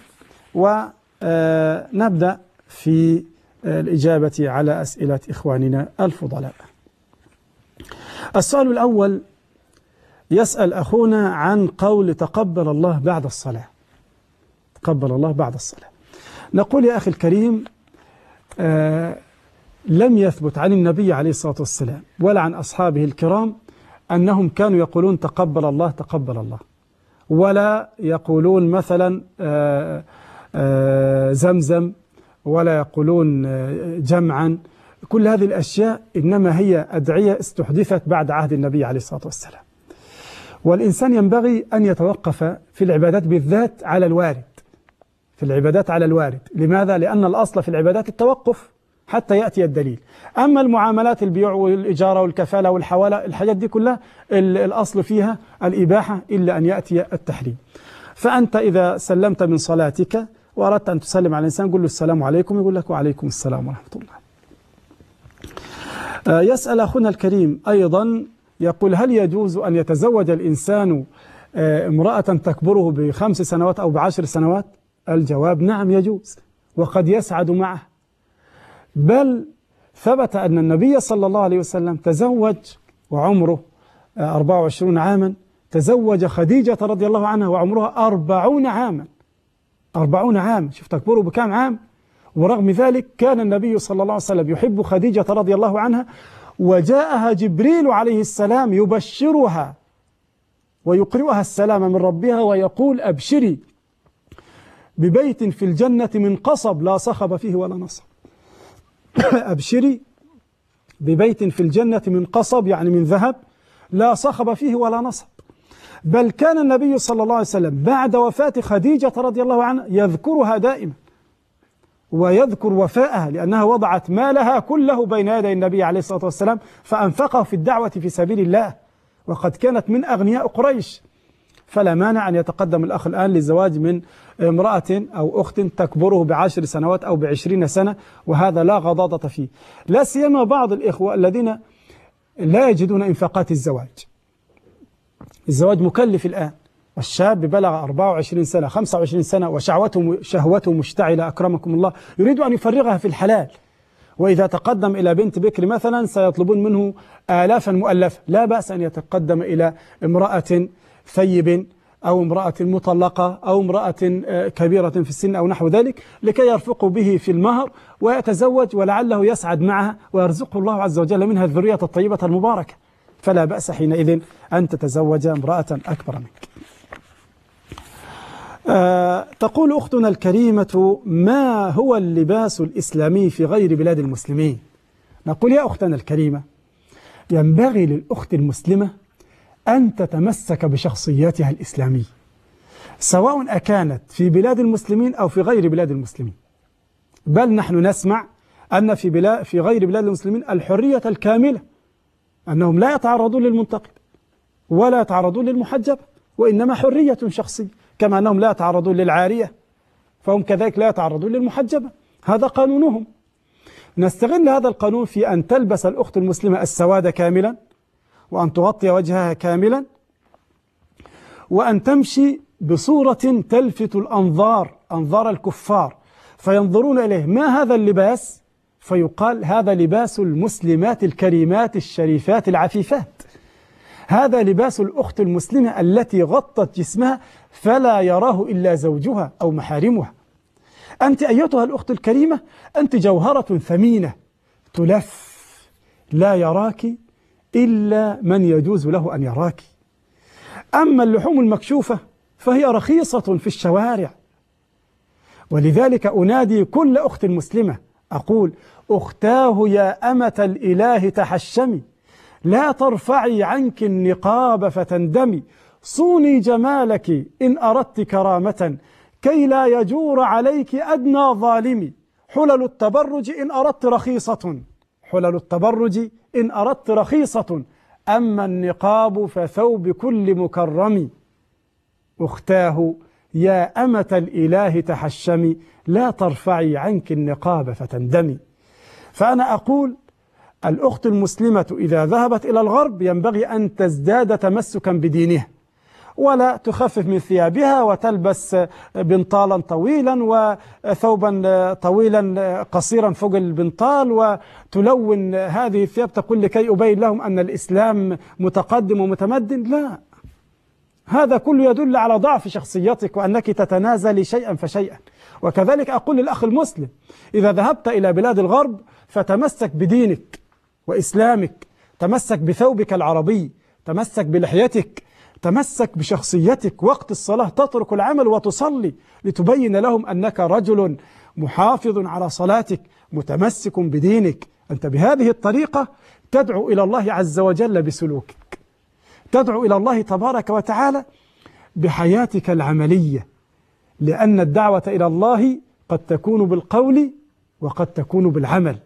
ونبدأ في الإجابة على أسئلة إخواننا الفضلاء. السؤال الأول يسأل أخونا عن قول تقبل الله بعد الصلاة. تقبل الله بعد الصلاة، نقول يا أخي الكريم آه لم يثبت عن النبي عليه الصلاة والسلام ولا عن أصحابه الكرام أنهم كانوا يقولون تقبل الله تقبل الله، ولا يقولون مثلا آه آه زمزم، ولا يقولون آه جمعا. كل هذه الأشياء إنما هي أدعية استحدثت بعد عهد النبي عليه الصلاة والسلام، والإنسان ينبغي أن يتوقف في العبادات بالذات على الوارد، في العبادات على الوارد. لماذا؟ لأن الأصل في العبادات التوقف حتى يأتي الدليل. أما المعاملات البيع والإجارة والكفالة والحوالة الحاجات دي كلها الأصل فيها الإباحة إلا أن يأتي التحريم. فأنت إذا سلمت من صلاتك وأردت أن تسلم على الإنسان قل له السلام عليكم، يقول لك وعليكم السلام ورحمة الله. آه يسأل أخونا الكريم أيضا يقول هل يجوز أن يتزوج الإنسان آه امرأة تكبره بخمس سنوات أو بعشر سنوات؟ الجواب نعم يجوز، وقد يسعد معه، بل ثبت أن النبي صلى الله عليه وسلم تزوج وعمره أربعة وعشرين عاما، تزوج خديجة رضي الله عنها وعمرها أربعون عاما، أربعون عاما، شوف تكبره بكام عام. ورغم ذلك كان النبي صلى الله عليه وسلم يحب خديجة رضي الله عنها، وجاءها جبريل عليه السلام يبشرها ويقرئها السلام من ربها ويقول أبشري ببيت في الجنة من قصب لا صخب فيه ولا نصب. أبشري ببيت في الجنة من قصب يعني من ذهب لا صخب فيه ولا نصب. بل كان النبي صلى الله عليه وسلم بعد وفاة خديجة رضي الله عنها يذكرها دائما ويذكر وفاءها، لأنها وضعت مالها كله بين يدي النبي عليه الصلاة والسلام فأنفقه في الدعوة في سبيل الله، وقد كانت من أغنياء قريش. فلا مانع أن يتقدم الأخ الآن للزواج من امرأة أو أخت تكبره بعشر سنوات أو بعشرين سنة، وهذا لا غضاضة فيه، لا سيما بعض الإخوة الذين لا يجدون إنفاقات الزواج. الزواج مكلف الآن، والشاب بلغ أربعة وعشرين سنة خمسة وعشرين سنة وشهوته شهوته مشتعلة أكرمكم الله، يريد أن يفرغها في الحلال، وإذا تقدم إلى بنت بكر مثلا سيطلبون منه آلافا مؤلفة، لا بأس أن يتقدم إلى امرأة ثيب أو امرأة مطلقة أو امرأة كبيرة في السن أو نحو ذلك، لكي يرفقوا به في المهر ويتزوج ولعله يسعد معها ويرزقه الله عز وجل منها الذرية الطيبة المباركة. فلا بأس حينئذ أن تتزوج امرأة أكبر منك. آه تقول أختنا الكريمة ما هو اللباس الإسلامي في غير بلاد المسلمين؟ نقول يا أختنا الكريمة ينبغي للأخت المسلمة أن تتمسك بشخصيتها الإسلامية، سواء أكانت في بلاد المسلمين أو في غير بلاد المسلمين. بل نحن نسمع أن في, بلاد في غير بلاد المسلمين الحرية الكاملة، أنهم لا يتعرضون للمنتقد ولا يتعرضون للمحجب، وإنما حرية شخصية، كما أنهم لا يتعرضون للعارية فهم كذلك لا يتعرضون للمحجبة، هذا قانونهم. نستغل هذا القانون في أن تلبس الأخت المسلمة السواد كاملا، وأن تغطي وجهها كاملا، وأن تمشي بصورة تلفت الأنظار أنظار الكفار فينظرون إليه، ما هذا اللباس؟ فيقال هذا لباس المسلمات الكريمات الشريفات العفيفات، هذا لباس الأخت المسلمة التي غطت جسمها فلا يراه إلا زوجها أو محارمها. أنت أيتها الأخت الكريمة أنت جوهرة ثمينة تلف، لا يراك إلا من يجوز له أن يراك. أما اللحوم المكشوفة فهي رخيصة في الشوارع، ولذلك أنادي كل أخت مسلمة أقول أختاه يا أمة الإله تحشمي، لا ترفعي عنك النقاب فتندمي، صوني جمالك إن أردت كرامة كي لا يجور عليك أدنى ظالم، حلل التبرج إن أردت رخيصة، حلل التبرج إن أردت رخيصة، أما النقاب فثوب كل مكرم، أختاه يا أمة الإله تحشمي، لا ترفعي عنك النقاب فتندمي. فأنا أقول الأخت المسلمة إذا ذهبت إلى الغرب ينبغي أن تزداد تمسكا بدينها، ولا تخفف من ثيابها وتلبس بنطالا طويلا وثوبا طويلا قصيرا فوق البنطال وتلون هذه الثياب، تقول لكي أبين لهم أن الإسلام متقدم ومتمدن. لا، هذا كله يدل على ضعف شخصيتك وأنك تتنازلي شيئا فشيئا. وكذلك أقول للأخ المسلم إذا ذهبت إلى بلاد الغرب فتمسك بدينك وإسلامك، تمسك بثوبك العربي، تمسك بلحيتك، تمسك بشخصيتك، وقت الصلاة تترك العمل وتصلي لتبين لهم أنك رجل محافظ على صلاتك متمسك بدينك. أنت بهذه الطريقة تدعو إلى الله عز وجل بسلوكك، تدعو إلى الله تبارك وتعالى بحياتك العملية، لأن الدعوة إلى الله قد تكون بالقول وقد تكون بالعمل.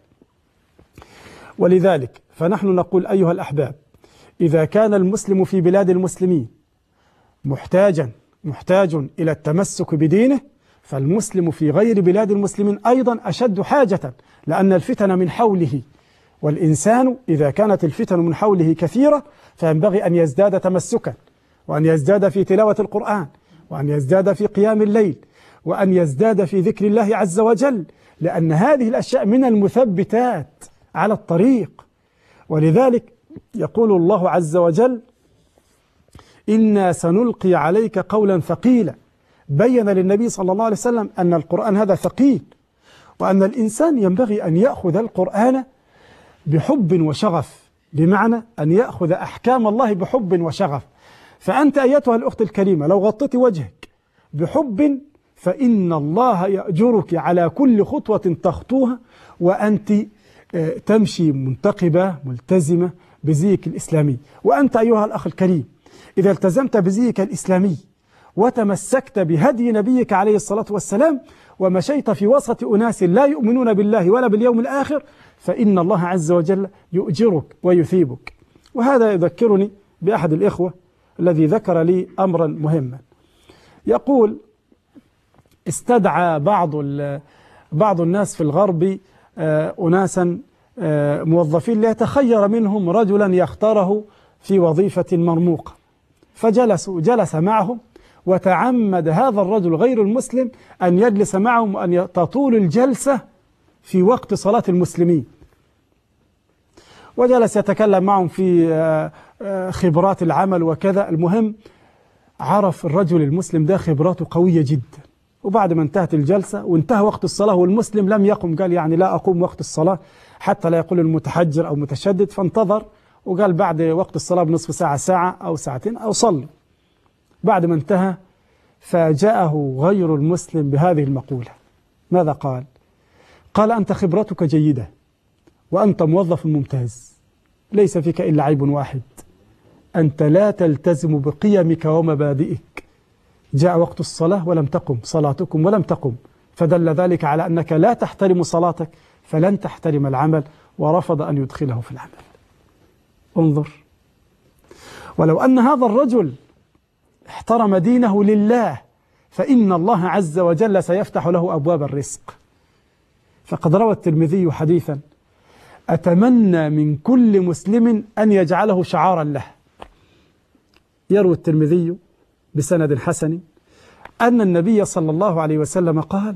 ولذلك فنحن نقول أيها الأحباب إذا كان المسلم في بلاد المسلمين محتاجا محتاج إلى التمسك بدينه فالمسلم في غير بلاد المسلمين أيضا أشد حاجة، لأن الفتن من حوله، والإنسان إذا كانت الفتن من حوله كثيرة فينبغي أن يزداد تمسكا، وأن يزداد في تلاوة القرآن، وأن يزداد في قيام الليل، وأن يزداد في ذكر الله عز وجل، لأن هذه الأشياء من المثبتات على الطريق. ولذلك يقول الله عز وجل: إنا سنلقي عليك قولا ثقيلا. بين للنبي صلى الله عليه وسلم أن القرآن هذا ثقيل، وأن الإنسان ينبغي أن يأخذ القرآن بحب وشغف، بمعنى أن يأخذ أحكام الله بحب وشغف. فأنت أيتها الأخت الكريمة لو غطيت وجهك بحب فإن الله يأجرك على كل خطوة تخطوها وأنت تمشي منتقبة ملتزمة بزيك الإسلامي. وأنت أيها الأخ الكريم إذا التزمت بزيك الإسلامي وتمسكت بهدي نبيك عليه الصلاة والسلام ومشيت في وسط أناس لا يؤمنون بالله ولا باليوم الآخر فإن الله عز وجل يؤجرك ويثيبك. وهذا يذكرني بأحد الإخوة الذي ذكر لي أمرا مهما. يقول: استدعى بعض بعض الناس في الغرب أناسا موظفين ليتخير منهم رجلا يختاره في وظيفة مرموقة، فجلسوا جلس معهم، وتعمد هذا الرجل غير المسلم أن يجلس معهم وأن تطول الجلسة في وقت صلاة المسلمين، وجلس يتكلم معهم في خبرات العمل وكذا. المهم عرف الرجل المسلم ده خبراته قوية جدا. وبعد ما انتهت الجلسة وانتهى وقت الصلاة والمسلم لم يقم، قال: يعني لا أقوم وقت الصلاة حتى لا يقول المتحجر أو متشدد. فانتظر وقال: بعد وقت الصلاة بنصف ساعة ساعة أو ساعتين أو صلوا. بعد ما انتهى فاجأه غير المسلم بهذه المقولة. ماذا قال؟ قال: أنت خبرتك جيدة وأنت موظف ممتاز، ليس فيك إلا عيب واحد، أنت لا تلتزم بقيمك ومبادئك. جاء وقت الصلاة ولم تقم صلاتكم ولم تقم، فدل ذلك على أنك لا تحترم صلاتك فلن تحترم العمل، ورفض أن يدخله في العمل. انظر، ولو أن هذا الرجل احترم دينه لله فإن الله عز وجل سيفتح له أبواب الرزق. فقد روى الترمذي حديثا أتمنى من كل مسلم أن يجعله شعارا له. يروي الترمذي بسند حسن أن النبي صلى الله عليه وسلم قال: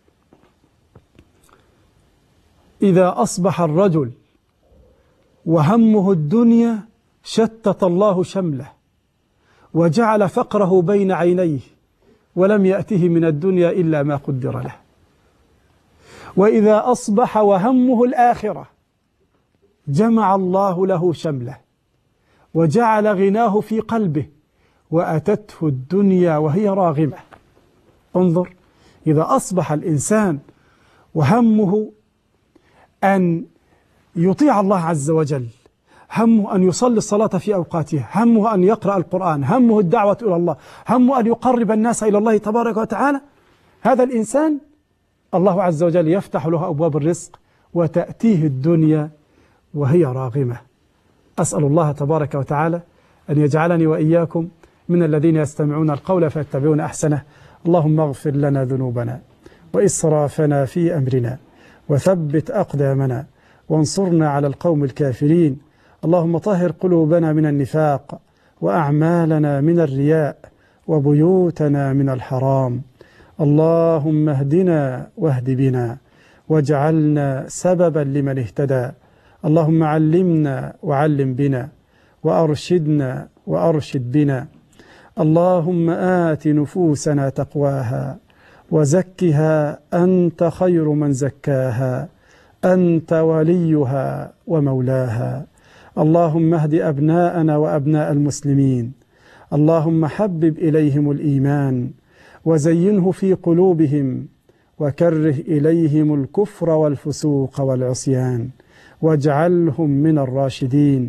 إذا أصبح الرجل وهمه الدنيا شتت الله شمله وجعل فقره بين عينيه ولم يأته من الدنيا إلا ما قدر له، وإذا أصبح وهمه الآخرة جمع الله له شمله وجعل غناه في قلبه وأتته الدنيا وهي راغمة. انظر، إذا أصبح الإنسان وهمه أن يطيع الله عز وجل، همه أن يصلي الصلاة في أوقاتها، همه أن يقرأ القرآن، همه الدعوة إلى الله، همه أن يقرب الناس إلى الله تبارك وتعالى، هذا الإنسان الله عز وجل يفتح له أبواب الرزق وتأتيه الدنيا وهي راغمة. أسأل الله تبارك وتعالى أن يجعلني وإياكم من الذين يستمعون القول فيتبعون أحسنه. اللهم اغفر لنا ذنوبنا وإسرافنا في أمرنا وثبت أقدامنا وانصرنا على القوم الكافرين. اللهم طهر قلوبنا من النفاق وأعمالنا من الرياء وبيوتنا من الحرام. اللهم اهدنا واهد بنا واجعلنا سببا لمن اهتدى. اللهم علمنا وعلم بنا وأرشدنا وأرشد بنا. اللهم آت نفوسنا تقواها وزكها أنت خير من زكاها، أنت وليها ومولاها. اللهم اهد أبناءنا وأبناء المسلمين. اللهم حبب إليهم الإيمان وزينه في قلوبهم وكره إليهم الكفر والفسوق والعصيان واجعلهم من الراشدين.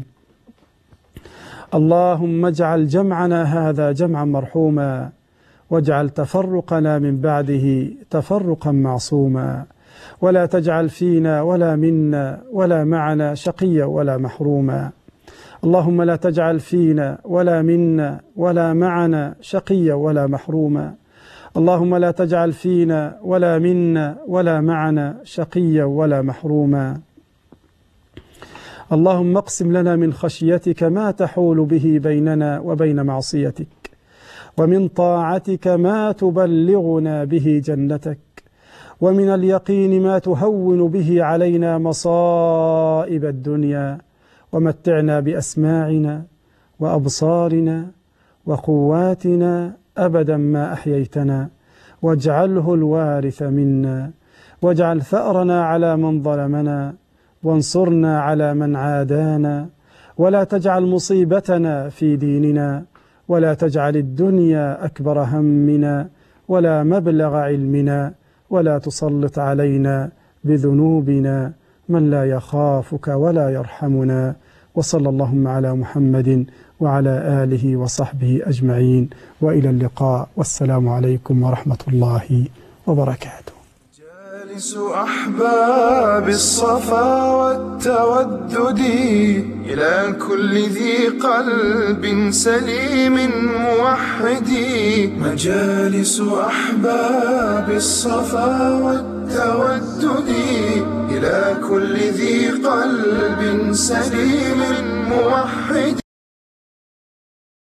اللهم اجعل جمعنا هذا جمعا مرحوما واجعل تفرقنا من بعده تفرقا معصوما، ولا تجعل فينا ولا منا ولا معنا شقيا ولا محروما. اللهم لا تجعل فينا ولا منا ولا معنا شقيا ولا محروما. اللهم لا تجعل فينا ولا منا ولا معنا شقيا ولا محروما. اللهم اقسم لنا من خشيتك ما تحول به بيننا وبين معصيتك، ومن طاعتك ما تبلغنا به جنتك، ومن اليقين ما تهون به علينا مصائب الدنيا، ومتعنا بأسماعنا وأبصارنا وقواتنا أبدا ما أحييتنا، واجعله الوارث منا، واجعل ثأرنا على من ظلمنا، وانصرنا على من عادانا، ولا تجعل مصيبتنا في ديننا، ولا تجعل الدنيا أكبر همنا ولا مبلغ علمنا، ولا تسلط علينا بذنوبنا من لا يخافك ولا يرحمنا. وصلى اللهم على محمد وعلى آله وصحبه أجمعين، وإلى اللقاء، والسلام عليكم ورحمة الله وبركاته. جالس أحباب الصفا والتودد إلى كل ذي قلب سليم موحد. مجالس أحباب الصفا والتودد إلى كل ذي قلب سليم موحد.